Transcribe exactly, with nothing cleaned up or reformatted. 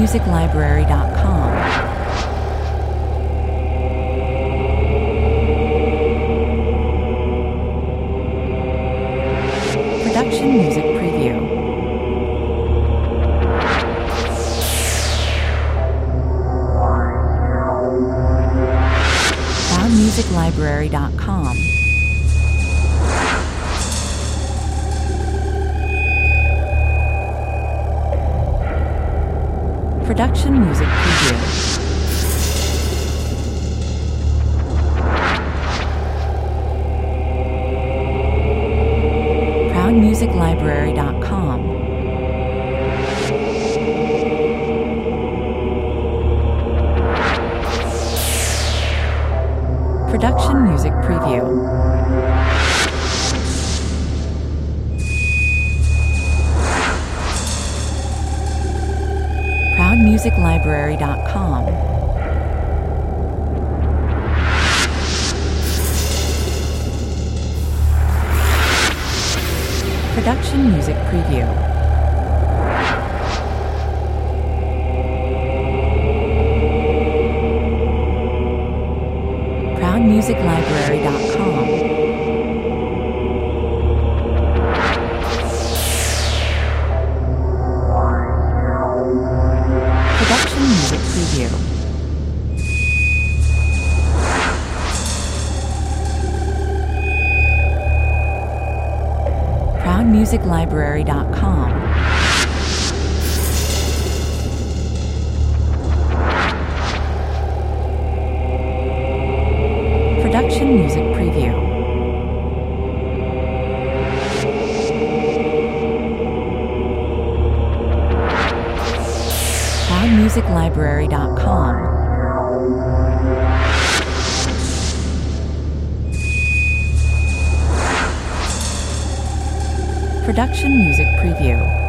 music library dot com. Production Music Preview. Sound music library dot com. Production Music Preview. Proud music library dot com. Production Music Preview. proud music library dot com. Production Music Preview. proud music library dot com. Production Music Preview. proud music library dot com. Production Music Preview. proud music library dot com. Production Music Preview.